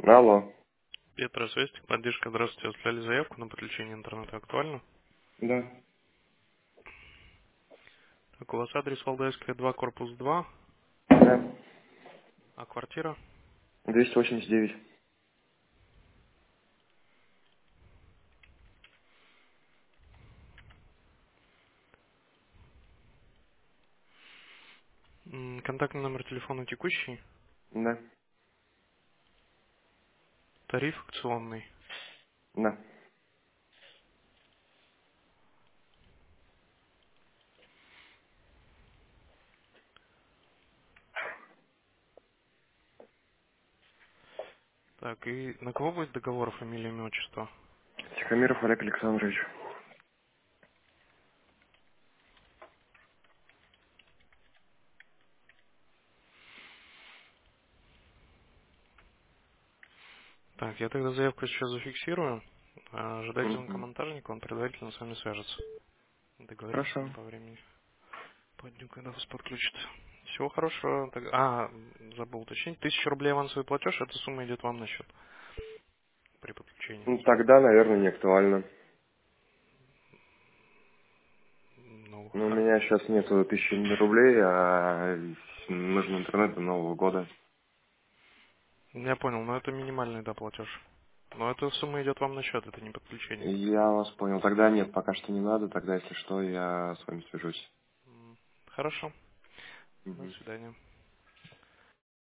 Алло. Петра, связь, поддержка, здравствуйте. Оставляли заявку на подключение интернета, актуально? Да. Так, у вас адрес Валдайская, 2, корпус 2, Да. а квартира? 289. Контактный номер телефона текущий, Да. тариф акционный. Да. Так, и на кого будет договор, фамилия, имя, отчество? Тихомиров Олег Александрович. Так, я тогда заявку сейчас зафиксирую. Ожидать звонка Угу. монтажника, он предварительно с вами свяжется. Договоримся с ним Хорошо. по времени. По дню, когда вас подключат. Всего хорошего. Забыл уточнить. 1000 рублей авансовый платеж, эта сумма идет вам на счет при подключении. Ну, тогда, наверное, не актуально. Ну, Но у меня сейчас нету 1000 рублей, а нужен интернет до Нового года. я понял, но это минимальный, да, платеж. Но эта сумма идет вам на счет, это не подключение. Я вас понял. Тогда нет, пока что не надо. Тогда, если что, я с вами свяжусь. Хорошо. До Мгм. свидания.